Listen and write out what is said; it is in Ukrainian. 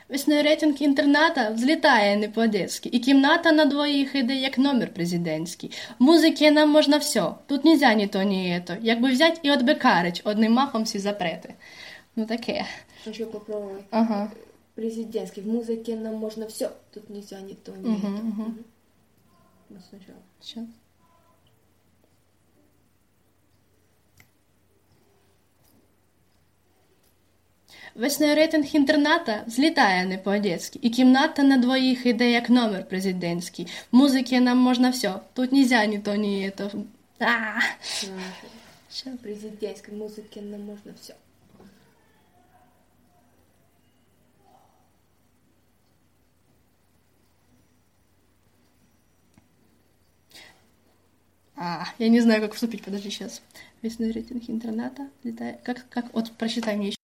Весняний рейтинг інтерната взлітає не по-детськи, і кімната на двоїх іде, як номер президентський. В музиці нам можна все, тут нельзя ні то, ні ето. Якби взять і отбекарить, одним махом всі запрети. Ну таке. Хочу попробовать. Ага. Президентский. В музыке нам можно все. Тут нельзя ни то, ни это. Вот сначала. Сейчас. Весняний рейтинг інтерната взлітає не по-детськи, і кімната на двоїх іде, як номер президентський. В музиці нам можна все, тут нельзя ні то, ні ето. В президентской музыке нам можно все. Я не знаю, как вступить, подожди сейчас. Весной рейтинг интерната летает. Как, вот прочитай мне еще.